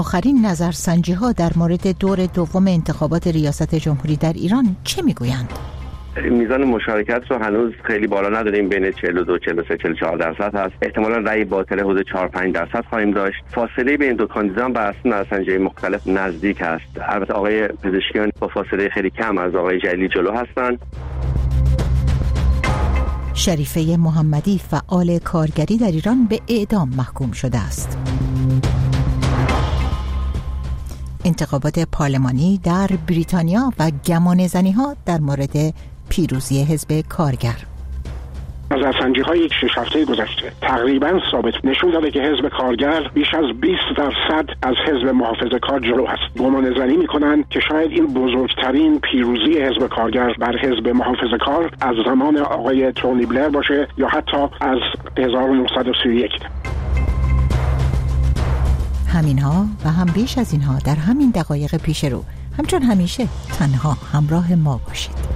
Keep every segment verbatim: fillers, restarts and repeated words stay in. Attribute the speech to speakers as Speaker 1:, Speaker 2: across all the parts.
Speaker 1: آخرین نظرسنجی ها در مورد دور دوم انتخابات ریاست جمهوری در ایران چه میگویند؟
Speaker 2: میزان مشارکت رو هنوز خیلی بالا نداریم، بین چهل و دو، چهل و سه، چهل و چهار درصد هست. احتمالاً رأی باطل حدود چهار پنج درصد خواهیم داشت. فاصله بین دو کاندیدا بر اساس نظرسنجی مختلف نزدیک است. البته آقای پزشکیان با فاصله خیلی کم از آقای جلیلی جلو هستند.
Speaker 1: شریفه محمدی فعال کارگری در ایران به اعدام محکوم شده است. انتخابات پارلمانی در بریتانیا و گمانه‌زنی ها در مورد پیروزی حزب کارگر.
Speaker 3: نظرسنجی های یک شش هفته گذشته تقریباً ثابت نشون داده که حزب کارگر بیش از بیست درصد از حزب محافظه‌کار جلو است. گمانه‌زنی میکنن که شاید این بزرگترین پیروزی حزب کارگر بر حزب محافظه‌کار از زمان آقای تونی بلر باشه یا حتی از هزار و نهصد و سی و یک.
Speaker 1: همینها و هم بیش از اینها در همین دقایق پیش رو. همچون همیشه تنها همراه ما باشید.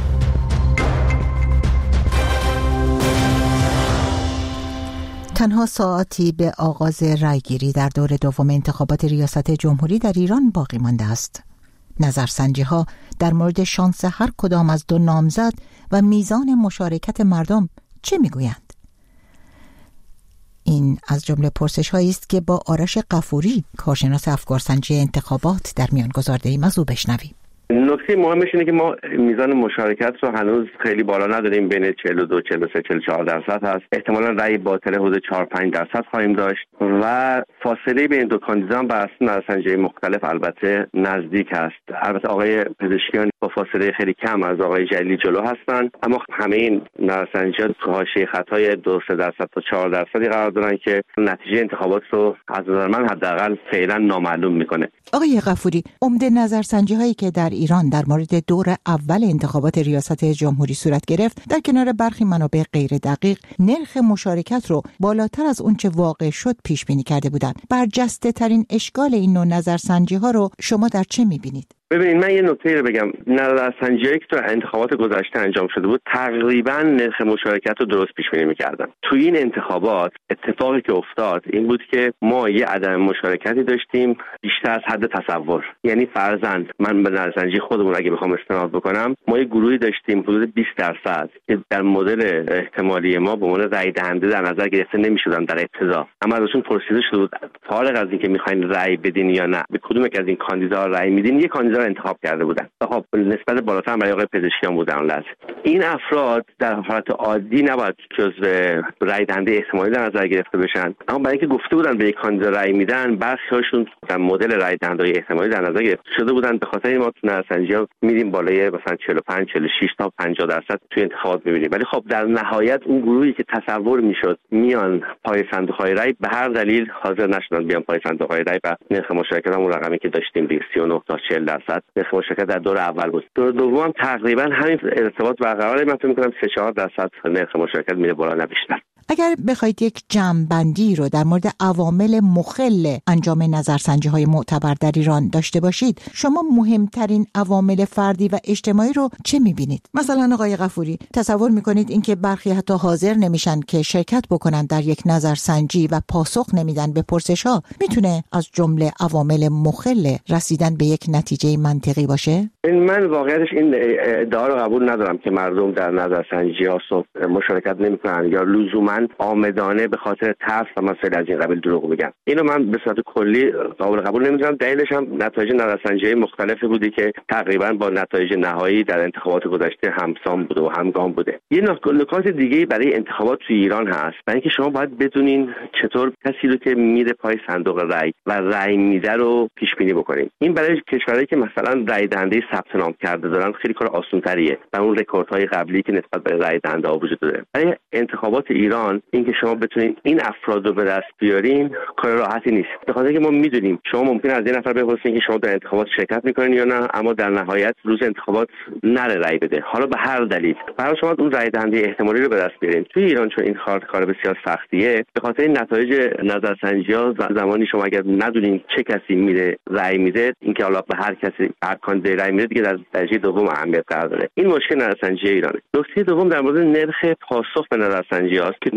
Speaker 1: تنها ساعتی به آغاز رایگیری در دور دوم انتخابات ریاست جمهوری در ایران باقی مانده است. نظرسنجی ها در مورد شانس هر کدام از دو نامزد و میزان مشارکت مردم چه میگویند؟ این از جمله پرسش هایی است که با آرش غفوری، کارشناس افکارسنجی انتخابات، در میان گذارده ایم. از او بشنویم.
Speaker 2: نکته مهمش اینه که ما میزان مشارکت رو هنوز خیلی بالا نداریم، بین چهل و دو، چهل و سه، چهل و چهار درصد هست. احتمالاً رأی باطل حدود چهار پنج درصد خواهیم داشت و فاصله بین دو کاندیدا بر اساس نظرسنجی مختلف البته نزدیک است. البته آقای پزشکیان با فاصله خیلی کم از آقای جلیلی جلو هستند، اما همه این نظرسنجی‌ها تو حاشیه خطای دو سه درصد تا چهار درصدی قرار دارن که نتیجه انتخابات رو از نظر من حداقل فعلا نامعلوم میکنه.
Speaker 1: آقای غفوری، عمده نظرسنجی هایی که در ایران در مورد دور اول انتخابات ریاست جمهوری صورت گرفت، در کنار برخی منابع غیر دقیق نرخ مشارکت رو بالاتر از اون چه واقع شد پیش بینی کرده بودند. برجسته ترین اشکال این نوع نظرسنجی ها رو شما در چه میبینید؟
Speaker 2: ببینید، من یه نکته رو بگم. نظرسنجی‌هایی که تو انتخابات گذشته انجام شده بود تقریبا نرخ مشارکت رو درست پیش بینی می‌کردن. تو این انتخابات اتفاقی که افتاد این بود که ما یه عدم مشارکتی داشتیم بیشتر از حد تصور. یعنی فرضاً من به نظرسنجی خودمون اگه بخوام استناد بکنم، ما یه گروهی داشتیم حدود بیست درصد که در مدل احتمالی ما به عنوان رأی دهنده در نظر گرفته نمی‌شدن در ابتدا. اما ازشون پرسیده شده بود فارغ از اینکه می‌خواید رأی بدین یا نه، به کدوم یک از این کاندیداها رأی میدین، یه کاندیدا انتخاب کرده بودن. خب نسبت بالاتر برای آقای پزشکیان بودن اون لحظه. این افراد در حالت عادی نباید جزو رأی دهنده احتمالی در نظر گرفته بشن، اما برای اینکه گفته بودن به یک کاندیدا رأی میدن، برخیاشون در مدل رأی دهنده احتمالی در نظر گرفته شده بودن. به خاطر این ما تو نظرسنجی‌ها می‌بینیم بالای مثلا چهل و پنج، چهل و شش تا پنجاه درصد توی انتخابات می‌بینیم. ولی خب در نهایت اون گروهی که تصور می‌شد میان پای صندوق‌های رأی به هر دلیل حاضر نشدن بیان پای صندوق‌های رأی و نرخ مشارکت همون رقمی که داشتیم سی و نه تا چهل درصد نرخ مشارکت در دور اول بود. دور دوم تقریبا همین ارتباط برقراره. من فکر می‌کنم سه چهار درصد نرخ مشارکت میره بالا نه بیشتر.
Speaker 1: اگر بخواید یک جمع‌بندی رو در مورد عوامل مخل انجام نظرسنجی‌های معتبر در ایران داشته باشید، شما مهمترین عوامل فردی و اجتماعی رو چه می‌بینید؟ مثلا آقای غفوری، تصور می‌کنید اینکه برخی حتی حاضر نمیشن که شرکت بکنن در یک نظرسنجی و پاسخ نمیدن به پرسش‌ها، میتونه از جمله عوامل مخل رسیدن به یک نتیجه منطقی باشه؟
Speaker 2: من واقعیتش این ادعا رو قبول ندارم که مردم در نظرسنجی‌ها مشارکت نمی‌کنن یا لزوماً آمدانه به خاطر ترس و مسائل از این قبیل دروغ بگن. اینو من به صورت کلی قابل قبول نمی‌دونم. دلیلش هم نتایج نظرسنجی مختلفی بودی که تقریبا با نتایج نهایی در انتخابات گذشته همسان بوده و همگام بوده. یه نکات دیگه برای انتخابات تو ایران هست، برای اینکه شما باید بدونین چطور کسی رو که میره پای صندوق رأی و رأی میده رو پیش بینی بکنین. این برای کشورهایی که مثلا رأی دهنده ثبت نام کرده دارن خیلی کار آسان‌تریه و اون رکوردهای قبلی که نسبت به رأی دهنده ها وجود داره. برای انتخابات ایران اینکه شما بتونین این افراد رو به دست بیارین کار راحتی نیست. به خاطر اینکه ما میدونیم شما ممکن از یه نفر بپرسین که شما در انتخابات شرکت میکنین یا نه، اما در نهایت روز انتخابات نره رأی بده، حالا به هر دلیل. برای شما اون رأی دهنده احتمالی رو به دست بیارین. توی ایران چون این کار کار بسیار سختیه، به خاطر این نتایج نظرسنجی‌ها زمانی شما اگر ندونین چه کسی میره رأی میده، اینکه حالا به هر کسی هر کاندیدای رأی میده دیگه در درجه دوم اهمیت قرار داره. این مشکل نظرسنجی ایرانه. نکته دوم در مورد نرخ پاسخ به نظرسنجی‌هاست که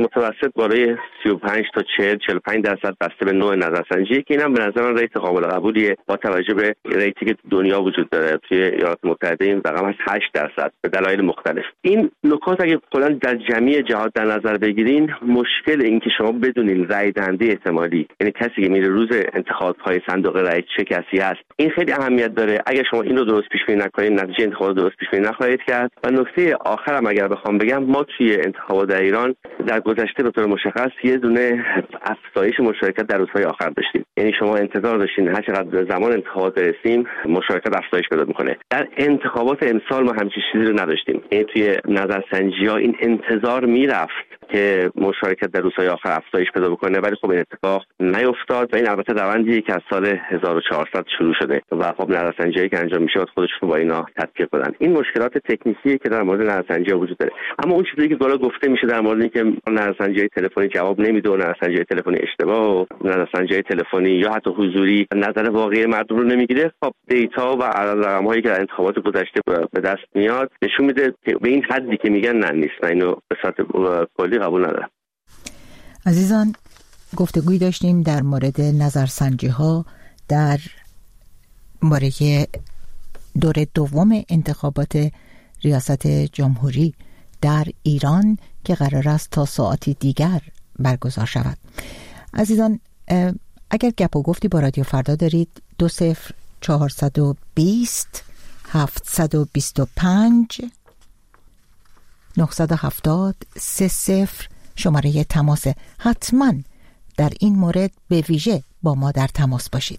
Speaker 2: متوسط بالای سی و پنج تا چهل چهل و پنج درصد بسته به نوع نظرسنجی که اینم به نظر من ریت قابل قبولیه با توجه به ریتی که دنیا وجود داره. توی ایالات متحده این رقم از هشت درصد به دلایل مختلف. این نکات اگه کلا در جمعی جهات در نظر بگیرین، مشکل این که شما بدونین رای دهنده احتمالی، یعنی کسی که میره روز انتخاب پای صندوق رای چه کسی هست، این خیلی اهمیت داره. اگه شما این رو درست پیش بینی نکنین، نتیجه انتخابات درست پیش بینی نخواهید کرد. و نکته آخرم اگر بخوام بگم، ما توی انتخابات در ایران در گذشته به طور مشخص یه دونه افزایش مشارکت در روزهای آخر داشتیم. یعنی شما انتظار داشتین هر چقدر به زمان انتخابات برسیم مشارکت افزایش پیدا میکنه. در انتخابات امسال ما همچین چیزی رو نداشتیم. یعنی توی نظرسنجی‌ها این انتظار میرفت که مشارکت در روزهای آخر افزایش پیدا بکنه، ولی خب این اتفاق نیفتاد و این البته روندیه که از سال هزار و چهارصد شروع شده و خب نظرسنجی‌هایی که انجام میشه خودشون با اینا تطبیق بدن. این مشکلات تکنیکیه که در مورد نظرسنجی‌ها وجود داره. اما اون چیزی که بالا گفته میشه در مورد اینکه نظرسنجی تلفنی جواب نمیده و نظرسنجی تلفنی اشتباه و نظرسنجی تلفنی یا حتی حضوری نظر واقعی مردم رو نمیگیره، خب دیتا و رقم‌هایی که در انتخابات گذشته به دست میاد نشون میده که به این حدی که میگن نه نیست. اینو به صورت کلی قبول ندارم.
Speaker 1: عزیزان، گفتگوی داشتیم در مورد نظرسنجی‌ها در مورد دور دوم انتخابات ریاست جمهوری در ایران که قرار است تا ساعتی دیگر برگزار شود. عزیزان، اگر گپ و گفتی با رادیو فردا دارید، دو صفر چهارصد و بیست هفتصد و بیست و پنج نهصد و هفتاد سه صفر شماره تماس. حتما در این مورد به ویژه با ما در تماس باشید.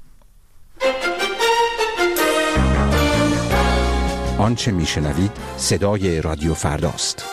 Speaker 4: آنچه میشنوید صدای رادیو فرداست.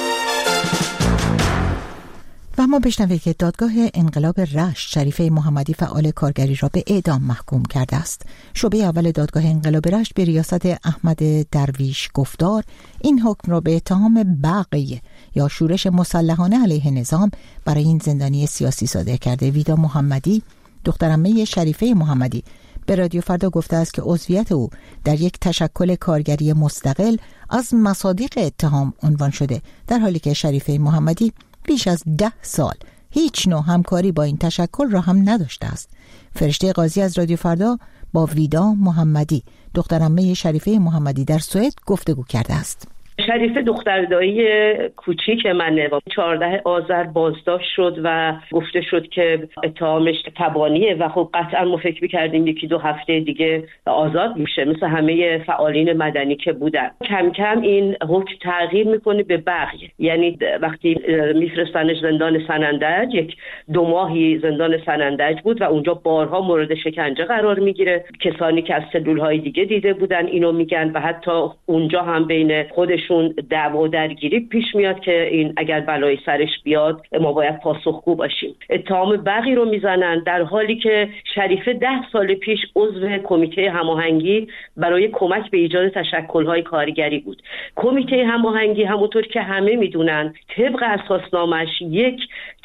Speaker 1: و ما بشنوید که دادگاه انقلاب رشت شریفه محمدی فعال کارگری را به اعدام محکوم کرده است. شعبه اول دادگاه انقلاب رشت به ریاست احمد درویش گفتار این حکم را به اتهام بغی یا شورش مسلحانه علیه نظام برای این زندانی سیاسی صادر کرده. ویدا محمدی، دخترعمه شریفه محمدی، به رادیو فردا گفته است که عضویت او در یک تشکل کارگری مستقل از مصادیق اتهام عنوان شده، در حالی که شریفه محمدی بیش از ده سال هیچ نوع همکاری با این تشکل را هم نداشته است. فرشته قاضی از رادیو فردا با ویدا محمدی، دخترعمه شریفه محمدی، در سوئد گفتگو کرده است.
Speaker 5: شریفه دختردایی کوچیک منه و چهاردهم آذر بازداشت شد و گفته شد که اتهامش تبانیه و خب قطعا ما فکر می‌کردیم یکی دو هفته دیگه آزاد میشه مثل همه فعالین مدنی که بودن. کم کم این حکم تغییر میکنه به بغی، یعنی وقتی میفرستنش زندان سنندج، یک دو ماهی زندان سنندج بود و اونجا بارها مورد شکنجه قرار میگیره. کسانی که از سلول‌های دیگه دیده بودن اینو میگن و حتی اونجا هم بین خودشون دعوا درگیری پیش میاد که این اگر بلای سرش بیاد ما باید پاسخگو باشیم. اتهام بغی رو میزنن در حالی که شریفه ده سال پیش عضو کمیته هماهنگی برای کمک به ایجاد تشکل‌های کارگری بود. کمیته هماهنگی همونطور که همه میدونن طبق اساسنامه‌اش یک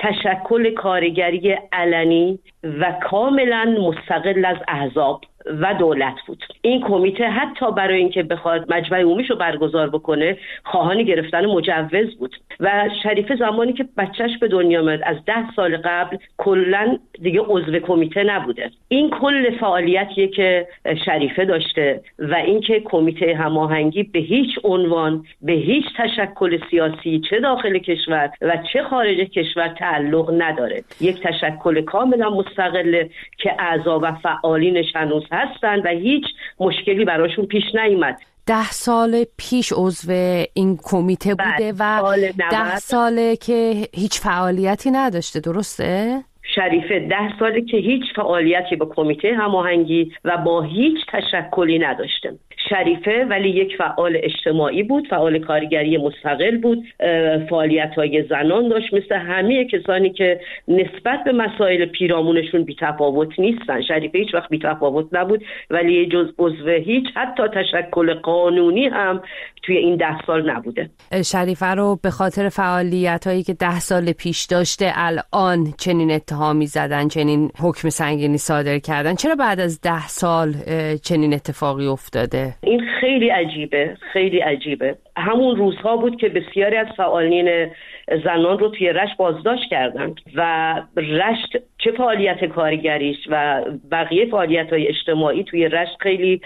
Speaker 5: تشکل کارگری علنی و کاملا مستقل از احزاب و دولت بود. این کمیته حتی برای اینکه بخواد مجمع عمومیشو برگزار بکنه خواهان گرفتن مجوز بود و شریفه زمانی که بچهش به دنیا آمد از ده سال قبل کلا دیگه عضو کمیته نبوده. این کل فعالیتیه که شریفه داشته و اینکه کمیته هماهنگی به هیچ عنوان به هیچ تشکل سیاسی چه داخل کشور و چه خارج کشور تعلق نداره. یک تشکل کاملا مستقله که اعضا و فعالینش هنوز هستن و هیچ مشکلی براشون پیش نیامد.
Speaker 6: ده سال پیش عضو این کمیته بوده و ده ساله که هیچ فعالیتی نداشته، درسته؟
Speaker 5: شریفه ده ساله که هیچ فعالیتی با کمیته هماهنگی و با هیچ تشکلی نداشته. شریفه ولی یک فعال اجتماعی بود، فعال کارگری مستقل بود، فعالیت‌های زنان داشت مثل همه کسانی که نسبت به مسائل پیرامونشون بی‌تفاوت نیستن. شریفه هیچ وقت بی‌تفاوت نبود ولی جز عضو هیچ حتی تشکل قانونی هم توی این ده سال نبوده.
Speaker 6: شریفه رو به خاطر فعالیت‌هایی که ده سال پیش داشته الان چنین اتهام پاها میزدن، چنین حکم سنگینی صادر کردن. چرا بعد از ده سال چنین اتفاقی افتاده؟
Speaker 5: این خیلی عجیبه، خیلی عجیبه. همون روزها بود که بسیاری از فعالین زنان رو توی رشت بازداشت کردند و رشت چه فعالیت کارگریش و بقیه فعالیت‌های اجتماعی توی رشت خیلی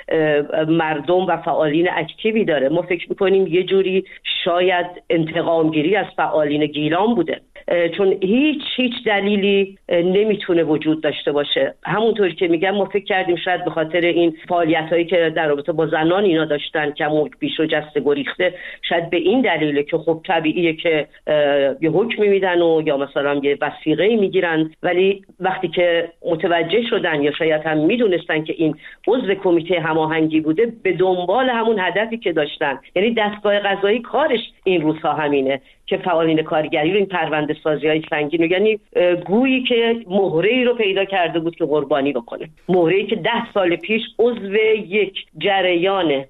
Speaker 5: مردم و فعالین اکتیوی داره. ما فکر می‌کنیم یه جوری شاید انتقامگیری از فعالین گیلان بوده، چون هیچ هیچ دلیلی نمیتونه وجود داشته باشه. همونطوری که میگم ما فکر کردیم شاید به خاطر این فعالیت‌هایی که در رابطه با زنان اینا داشتن که همون پیش و جسته گریخته، شاید به این دلیله که خب طبیعیه که یه حکمی میدن و یا مثلا یه وثیقه‌ای میگیرن، ولی وقتی که متوجه شدن یا شاید هم میدونستن که این عضو کمیته هماهنگی بوده، به دنبال همون هدفی که داشتن، یعنی دستگاه قضایی کارش این روزها همینه که فعالین کارگری رو این پرونده سازی‌های سنگین، یعنی گویی که مهره‌ای رو پیدا کرده بود که قربانی بکنه، مهره‌ای که ده سال پیش عضو یک جریان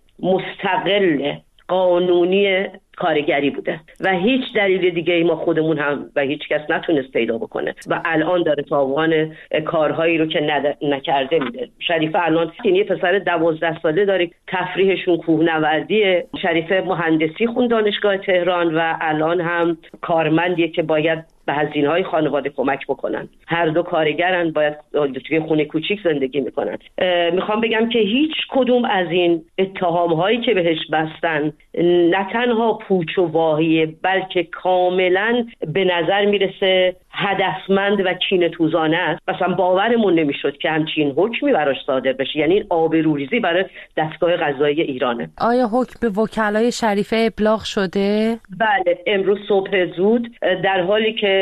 Speaker 5: مستقل قانونی کارگری بوده و هیچ دلیل دیگه ای ما خودمون هم و هیچ کس نتونست پیدا بکنه و الان داره تاوان کارهایی رو که نکرده میده. شریفه الان یه پسر دوازده ساله داره، تفریحشون کوهنوردیه. شریفه مهندسی خون دانشگاه تهران و الان هم کارمندیه که باید به هزینه‌های خانواده کمک بکنن. هر دو کارگرن، باید توی خونه کوچیک زندگی میکنن. میخوام بگم که هیچ کدوم از این اتهام‌هایی که بهش بستن نه تنها پوچ و واهیه، بلکه کاملا به نظر میرسه هدفمند و کینه‌توزانه است. مثلا باورمون نمیشد که همچین حکمی براش صادر بشه، یعنی این آبروریزی برای دستگاه قضایی ایرانه.
Speaker 6: آیا حکم به وکلای شریفه ابلاغ شده؟
Speaker 5: بله، امروز صبح زود، در حالی که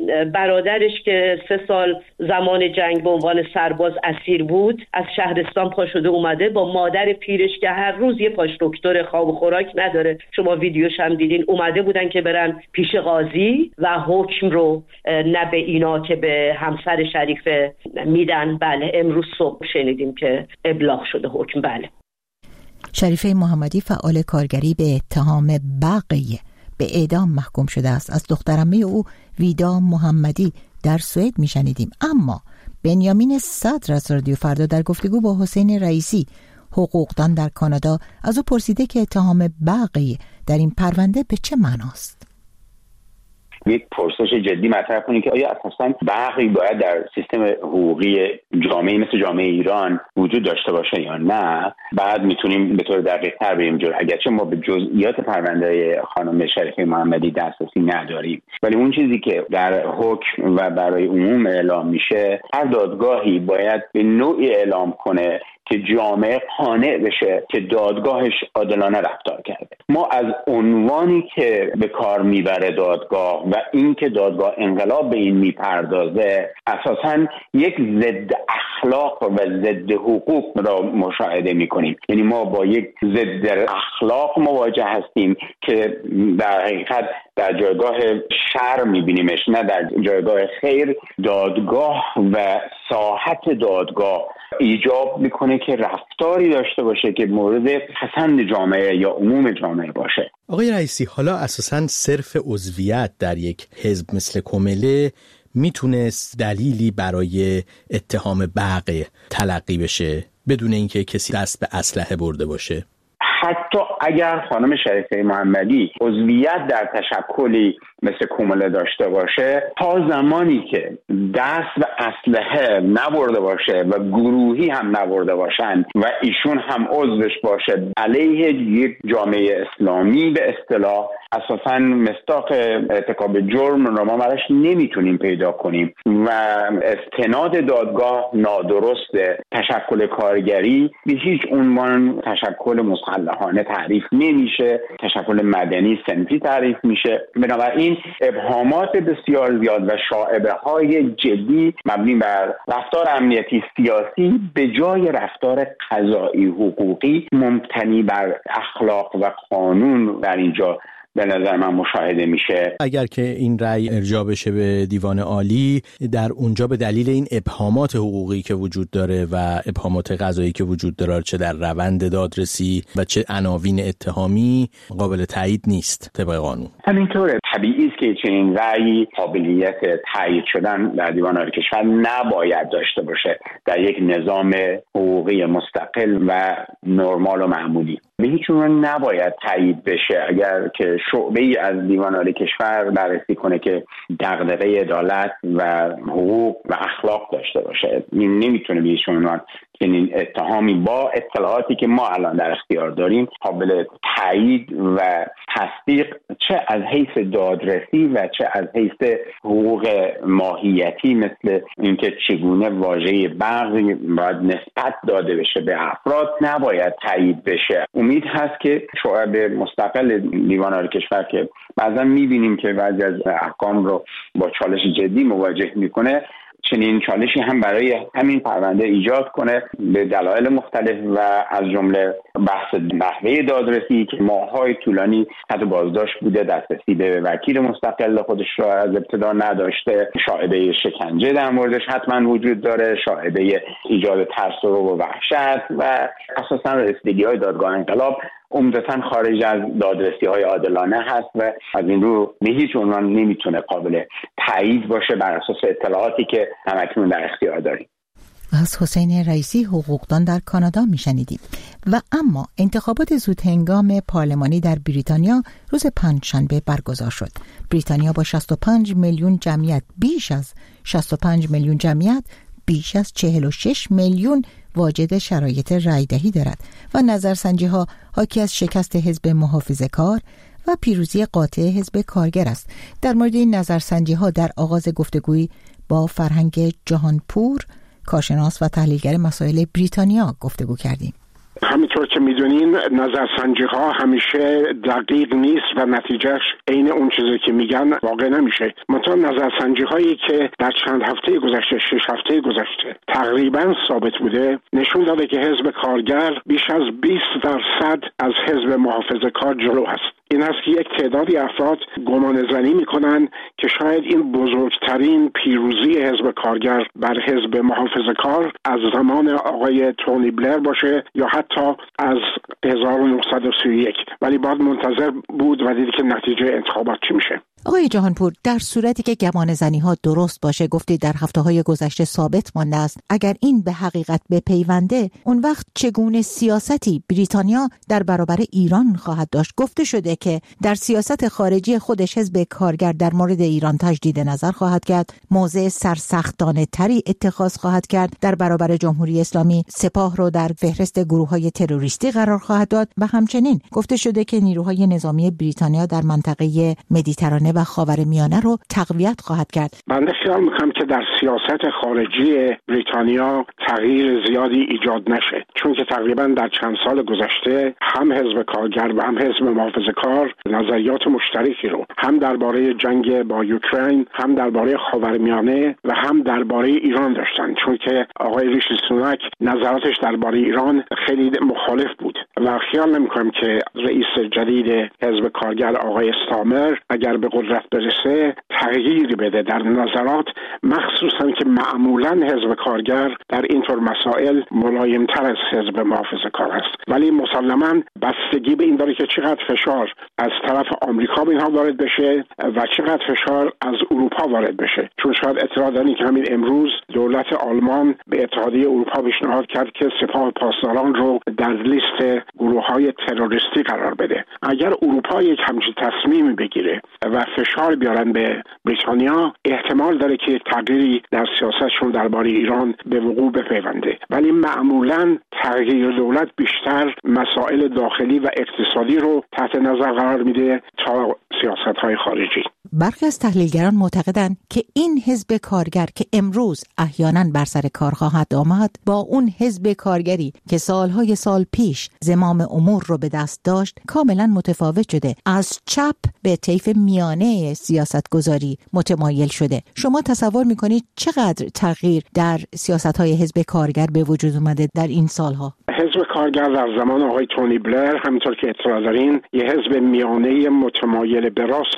Speaker 5: برادرش که سه سال زمان جنگ به عنوان سرباز اسیر بود از شهرستان پا شده اومده با مادر پیرش که هر روز یه پاش دکتر، خواب و خوراک نداره، شما ویدیوش هم دیدین، اومده بودن که برن پیش قاضی و حکم رو نه به اینا که به همسر شریفه میدن. بله، امروز صبح شنیدیم که ابلاغ شده حکم. بله.
Speaker 1: شریفه محمدی فعال کارگری به اتهام بغی به اعدام محکوم شده است. از دخترعمه او ویدا محمدی در سوئد میشنیدیم. اما بنیامین صدر از رادیو فردا در گفتگو با حسین رئیسی حقوقدان در کانادا از او پرسیده که اتهام بغی در این پرونده به چه معناست؟
Speaker 7: یک پرسش جدی مطرح کنید که آیا اساساً بغی باید در سیستم حقوقی جامعه مثل جامعه ایران وجود داشته باشه یا نه. بعد میتونیم به طور دقیق‌تر بریم جلو. اگرچه ما به جزئیات پرونده خانم شریفه محمدی دسترسی نداریم، ولی اون چیزی که در حکم و برای عموم اعلام میشه، هر دادگاهی باید به نوعی اعلام کنه که جامعه قانع بشه که دادگاهش عادلانه رفتار کرده. ما از عنوانی که به کار میبره دادگاه و این که دادگاه انقلاب به این میپردازه، اساساً یک ضد اخلاق و ضد حقوق را مشاهده میکنیم. یعنی ما با یک ضد اخلاق مواجه هستیم که در حقیقت در جایگاه شر میبینیمش، نه در جایگاه خیر. دادگاه و ساحت دادگاه ایجاب میکنه که رفتاری داشته باشه که مورد پسند جامعه یا عموم جامعه باشه.
Speaker 8: آقای رئیسی، حالا اساساً صرف عضویت در یک حزب مثل کمله میتونست دلیلی برای اتهام بغی تلقی بشه بدون اینکه کسی دست به اسلحه برده باشه؟
Speaker 7: حتی اگر خانم شریفه محمدی عضویت در تشکلی مثل کمله داشته باشه، تا زمانی که دست به اسلحه نبرده باشه و گروهی هم نبرده باشن و ایشون هم عضوش باشه علیه یک جامعه اسلامی به اصطلاح، اساساً مصداق ارتکاب جرم رو ما براش نمیتونیم پیدا کنیم و استناد دادگاه نادرسته. تشکل کارگری به هیچ عنوان تشکل مسلحانه تعریف نمیشه، تشکل مدنی صنفی تعریف میشه. بنابراین ابهامات بسیار زیاد و شائبه های جدی مبنی بر رفتار امنیتی سیاسی به جای رفتار قضایی حقوقی مبتنی بر اخلاق و قانون در اینجا به نظر من مشاهده میشه.
Speaker 8: اگر که این رأی ارجاع بشه به دیوان عالی، در اونجا به دلیل این ابهامات حقوقی که وجود داره و ابهامات قضایی که وجود داره، چه در روند دادرسی و چه عناوین اتهامی، قابل تایید نیست طبق قانون.
Speaker 7: همینطوره. طبیعی است که چنین رأیی قابلیت تایید شدن در دیوان عالی کشور نباید داشته باشه در یک نظام حقوقی مستقل و نرمال و معمولی. به هیچ عنوان نباید تایید بشه اگر که شعبه ای از دیوان عالی کشور بررسی کنه که دغدغه عدالت و حقوق و اخلاق داشته باشه. این نمیتونه به هیچ عنوان چنین اتهامی با اطلاعاتی که ما الان در اختیار داریم قابل تایید و تصدیق، چه از حیث دادرسی و چه از حیث حقوق ماهیتی، مثل اینکه چگونه واژه بغی باید نسبت داده بشه به افراد، نباید تایید بشه. امید هست که شعب مستقل دیوان عالی کشور که بعضا میبینیم که بعضی از احکام رو با چالش جدی مواجه میکنه، چنین چالشی هم برای همین پرونده ایجاد کنه به دلایل مختلف و از جمله بحث نحوه دادرسی که ماه‌های طولانی تحت بازداشت بوده، دسترسی به وکیل مستقل خودش را از ابتدا نداشته، شاهده شکنجه در موردش حتما وجود داره، شاهده ایجاد ترس و وحشت و اساساً رسیدگی‌های دادگاه انقلاب عمدتاً خارج از دادرسی‌های عادلانه هست و از این رو به هیچ عنوان نمیتونه قابل تایید باشه بر اساس اطلاعاتی که همکنون در اختیار داریم.
Speaker 1: از حسین رئیسی حقوقدان در کانادا میشنیدیم. و اما انتخابات زودهنگام پارلمانی در بریتانیا روز پنجشنبه برگزار شد. بریتانیا با شصت و پنج میلیون جمعیت، بیش از شصت و پنج میلیون جمعیت، بیش از چهل و شش میلیون واجد شرایط رأی‌دهی دارد و نظرسنجی ها حاکی از شکست حزب محافظه‌کار و پیروزی قاطع حزب کارگر است. در مورد این نظرسنجی ها در آغاز گفتگویی با فرهنگ جهانپور، کارشناس و تحلیلگر مسائل بریتانیا گفتگو کردیم.
Speaker 3: همینطور که میدونین نظرسنجی ها همیشه دقیق نیست و نتیجهش عین اون چیزی که میگن واقع نمیشه. مثلا نظرسنجی هایی که در چند هفته گذشته، شش هفته گذشته تقریبا ثابت بوده، نشون داده که حزب کارگر بیش از بیست درصد از حزب محافظه‌کار جلو هست. این است که یک تعدادی افراد گمان زنی میکنن که شاید این بزرگترین پیروزی حزب کارگر بر حزب محافظه‌کار از زمان آقای تونی بلر باشه یا حتی از هزار و نهصد و سی و یک، ولی باید منتظر بود و دید که نتیجه انتخابات چی میشه.
Speaker 1: آقای جهانپور، در صورتی که گمان زنی ها درست باشه، گفتید در هفته های گذشته ثابت مانده است، اگر این به حقیقت بپیونده، اون وقت چگونه سیاستی بریتانیا در برابر ایران خواهد داشت؟ گفته شده که در سیاست خارجی خودش حزب کارگر در مورد ایران تجدید نظر خواهد کرد، موضع سرسختانه تری اتخاذ خواهد کرد، در برابر جمهوری اسلامی سپاه رو در فهرست گروه‌های تروریستی قرار خواهد داد و همچنین گفته شده که نیروهای نظامی بریتانیا در منطقه مدیترانه و خاورمیانه رو تقویت خواهد کرد.
Speaker 3: بنده خیال میکنم که در سیاست خارجی بریتانیا تغییر زیادی ایجاد نشه، چون که تقریبا در چند سال گذشته هم حزب کارگر و هم حزب محافظه‌کار نظریات مشترکی رو هم درباره جنگ با اوکراین، هم درباره خاورمیانه و هم درباره ایران داشتن، چون که آقای ریشی سوناک نظراتش درباره ایران خیلی مخالف بود و خیال نمیکنم که رئیس جدید حزب کارگر آقای استامر اگر به قدرت برسه تغییر بده در نظرات، مخصوصا که معمولا حزب کارگر در اینطور مسائل ملایمتر از حزب محافظه‌کار است. ولی مسلماً بستگی به این داره که چقدر فشار از طرف آمریکا به اینها وارد بشه و چقدر فشار از اروپا وارد بشه، چون شاید اطلاع دارین که همین امروز دولت آلمان به اتحادیه اروپا پیشنهاد کرد که سپاه پاسداران رو در لیست گروه‌های تروریستی قرار بده. اگر اروپا یک همچین تصمیمی بگیره و فشار بیارن به بریتانیا، احتمال داره که تغییری در سیاستشون درباره ایران به وقوع بپیونده. ولی معمولاً تغییر دولت بیشتر مسائل داخلی و اقتصادی رو تحت نظر قرار میده تا سیاست‌های خارجی.
Speaker 1: برخی از تحلیلگران معتقدند که این حزب کارگر که امروز احیانا بر سر کار خواهد آمد با اون حزب کارگری که سالهای سال پیش زمام امور رو به دست داشت کاملا متفاوت شده، از چپ به طیف میانه سیاست گذاری متمایل شده. شما تصور میکنید چقدر تغییر در سیاست‌های حزب کارگر به وجود اومده در این سالها؟
Speaker 3: حزب کارگر در زمان آقای تونی بلر همینطور که اطلاع دارین یه حزب میانه متمایل به راست بود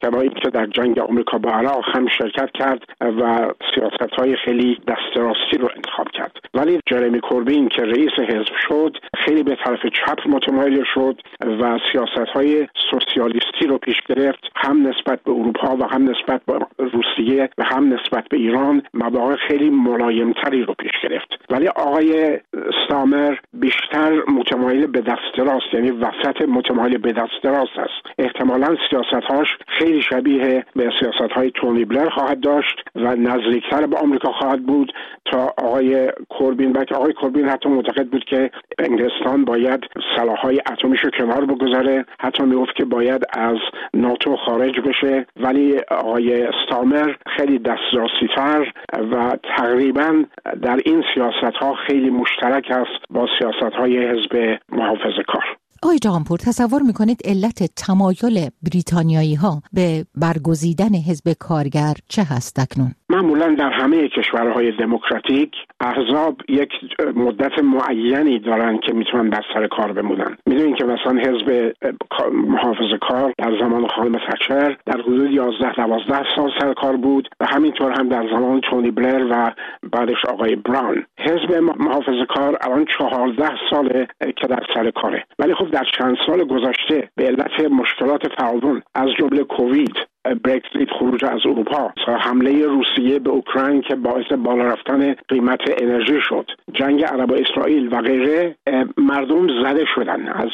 Speaker 3: اجتماعی که در جنگ آمریکا با عراق هم شرکت کرد و سیاست‌های خیلی دست راستی رو انتخاب کرد. ولی جرمی کوربین که رئیس حزب شد خیلی به طرف چپ متمایل شد و سیاست‌های سوسیالیستی رو پیش گرفت، هم نسبت به اروپا و هم نسبت به روسیه و هم نسبت به ایران مبادئ خیلی ملایم‌تری رو پیش گرفت. ولی آقای استامر بیشتر متمایل به دست راست، یعنی وسط متمایل به دست راست است. احتمالاً سیاست‌هاش خیلی شبیه به سیاست‌های تونی بلر خواهد داشت و نزدیکتر به آمریکا خواهد بود تا آقای کوربین. بلکه آقای کوربین حتی معتقد بود که انگلستان باید سلاح‌های اتمیش رو کنار بگذاره، حتی میگفت که باید از ناتو خارج بشه. ولی آقای استامر خیلی دسترسی‌تر و تقریباً در این سیاست‌ها خیلی مشترک است با سیاست‌های حزب محافظه‌کار.
Speaker 1: آقای جهانپور، تصور میکنید علت تمایل بریتانیایی ها به برگزیدن حزب کارگر چه هست اکنون؟
Speaker 3: معمولا در همه کشورهای دموکراتیک احزاب یک مدت معینی دارن که میتونن بر سر کار بمونن. میدونین که مثلا حزب محافظه‌کار در زمان خانم تچر در حدود یازده دوازده سال سر کار بود و همینطور هم در زمان تونی بلر و بعدش آقای براون. حزب محافظه‌کار الان چهارده ساله که در سر کاره. ولی خب در چند سال گذشته به علت مشکلات فراوان از جمله کووید، برگزیت، خروج از اروپا، حمله روسیه به اوکراین که باعث بالا رفتن قیمت انرژی شد، جنگ عرب و اسرائیل و غیره، مردم زده شدن از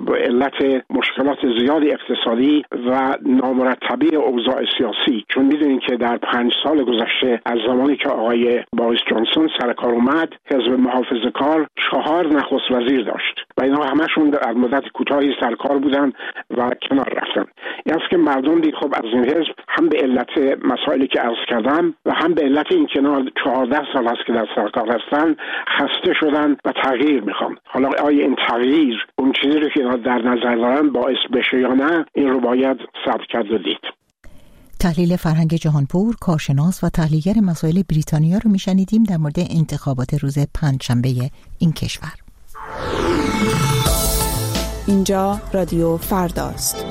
Speaker 3: علت مشکلات زیادی اقتصادی و نامرتبی اوضاع سیاسی. چون میدونین که در پنج سال گذشته از زمانی که آقای باریس جانسون سر کار اومد، حزب محافظه‌کار چهار نخست وزیر داشت و اینا همشون در مدت کوتاهی سر کار بودن و کنار رفتن. این است که مردم دیگه خب از این حزب هم به علت مسائلی که عرض کردم و هم به علت این که چهارده سال است که در سر کار هستن خسته شدن و تغییر میخوان. حالا آیا این تغییر اون چیزی رو که اینا در نظر دارن باعث بشه یا نه، این رو باید صبر کرد و دید.
Speaker 1: تحلیل فرهنگ جهانپور، کارشناس و تحلیلگر مسائل بریتانیا رو میشنیدیم در مورد انتخابات روز پنجشنبه این کشور.
Speaker 9: اینجا رادیو فرداست.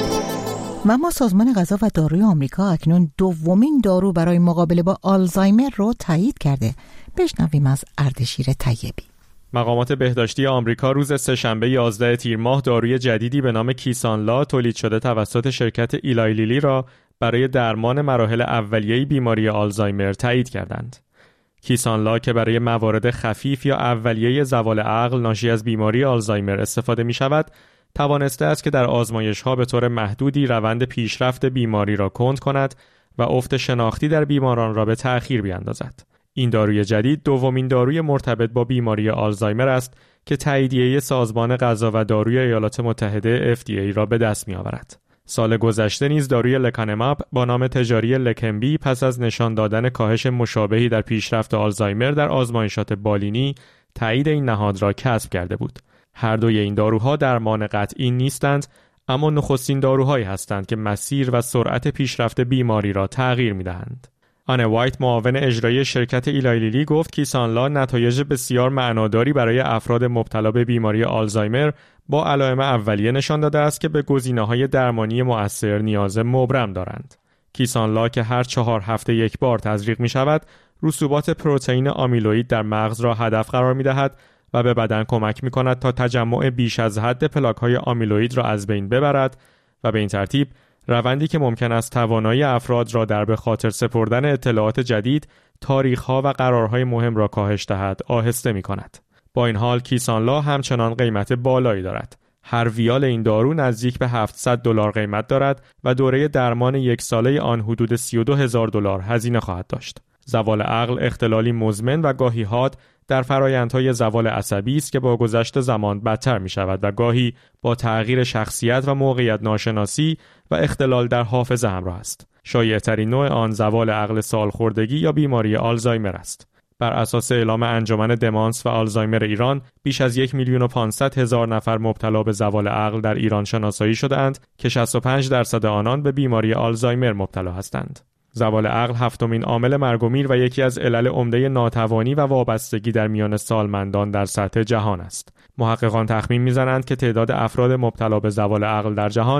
Speaker 1: و ما سازمان غذا و داروی آمریکا اکنون دومین دارو برای مقابله با آلزایمر رو تایید کرده. بشنویم از اردشیر طیبی.
Speaker 10: مقامات بهداشتی آمریکا روز سه‌شنبه یازده تیر ماه داروی جدیدی به نام کیسانلا تولید شده توسط شرکت ایلای لیلی را برای درمان مراحل اولیه بیماری آلزایمر تایید کردند. کیسانلا که برای موارد خفیف یا اولیه زوال عقل ناشی از بیماری آلزایمر استفاده می شود، توانسته است که در آزمایش‌ها به طور محدودی روند پیشرفت بیماری را کند کند و افت شناختی در بیماران را به تأخیر بیاندازد. این داروی جدید دومین داروی مرتبط با بیماری آلزایمر است که تاییدیه سازمان غذا و داروی ایالات متحده اف دی ای را به دست می‌آورد. سال گذشته نیز داروی لکانماب با نام تجاری لکمبی پس از نشان دادن کاهش مشابهی در پیشرفت آلزایمر در آزمایشات بالینی تایید این نهاد را کسب کرده بود. هر دوی این داروها درمان قطعی نیستند، اما نخستین داروهایی هستند که مسیر و سرعت پیشرفت بیماری را تغییر می‌دهند. آنه وایت، معاون اجرایی شرکت ایلای لیلی، گفت کیسانلا نتایج بسیار معناداری برای افراد مبتلا به بیماری آلزایمر با علائم اولیه نشان داده است که به گزینه‌های درمانی مؤثر نیاز مبرم دارند. کیسانلا که هر چهار هفته یک بار تزریق می‌شود، رسوبات پروتئین آمیلوئید در مغز را هدف قرار می‌دهد و به بدن کمک می‌کند تا تجمع بیش از حد پلاک‌های آمیلوئید را از بین ببرد و به این ترتیب روندی که ممکن است توانایی افراد را در به خاطر سپردن اطلاعات جدید، تاریخ‌ها و قرارهای مهم را کاهش دهد آهسته می‌کند. با این حال کیسانلا همچنان قیمت بالایی دارد. هر ویال این دارو نزدیک به هفتصد دلار قیمت دارد و دوره درمان یک ساله آن حدود سی و دو هزار دلار هزینه خواهد داشت. زوال عقل اختلالی مزمن و گاهی حاد در فرآیندهای زوال عصبی است که با گذشت زمان بدتر می شود و گاهی با تغییر شخصیت و موقعیت ناشناسی و اختلال در حافظه همراه است. شایع‌ترین نوع آن زوال عقل سالخوردگی یا بیماری آلزایمر است. بر اساس اعلام انجمن دمانس و آلزایمر ایران، بیش از یک میلیون و پانصد هزار نفر مبتلا به زوال عقل در ایران شناسایی شده‌اند که شصت و پنج درصد آنان به بیماری آلزایمر مبتلا هستند. زوال عقل هفتمین عامل مرگ و میر و یکی از علل عمده ناتوانی و وابستگی در میان سالمندان در سطح جهان است. محققان تخمین می‌زنند که تعداد افراد مبتلا به زوال عقل در جهان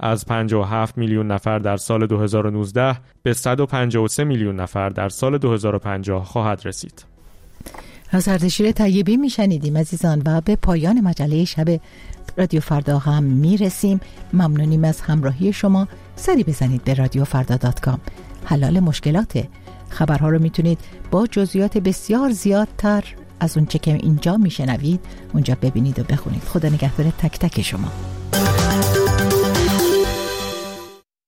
Speaker 10: از پنجاه و هفت میلیون نفر در سال دو هزار و نوزده به صد و پنجاه و سه میلیون نفر در سال دو هزار و پنجاه خواهد رسید.
Speaker 1: از اردشیر طیبی میشنیدیم عزیزان و به پایان مجله شب رادیو فردا هم میرسیم. ممنونیم از همراهی شما. سری بزنید به رادیو فردا دات کام. حلال مشکلات. خبرها رو میتونید با جزئیات بسیار زیادتر از اون چه که اینجا میشنوید اونجا ببینید و بخونید. خدا نگهدار تک تک شما.